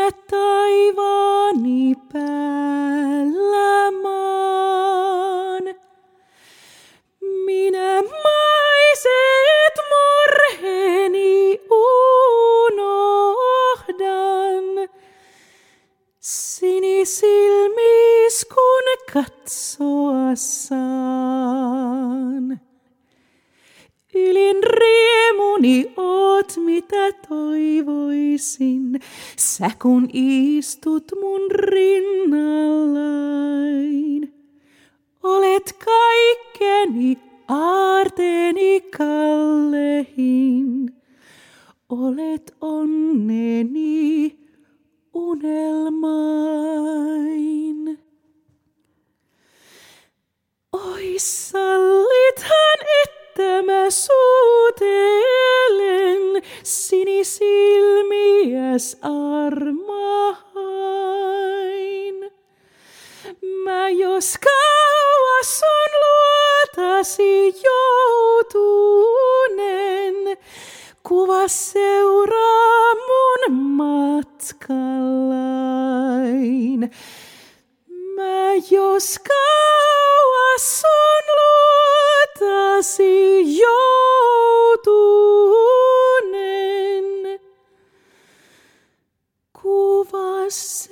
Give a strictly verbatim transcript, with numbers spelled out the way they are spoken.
taivaani päällä maan. Minä maiset murheeni unohdan, sinisilmis kun katsoa saan. Ylin riemuni oot mitä toivoisin, sä kun istut mun rinnallain. Olet kaikkeni aarteeni kallehin, olet onneni unelmain. Oi sallithan, että mä suutelen, sinisilmiäs armahain. Mä jos kauas sun luotasi joutunen, kuva seuraa mun matkallain. Mä jos kauas sun luotasi joutunen, kuva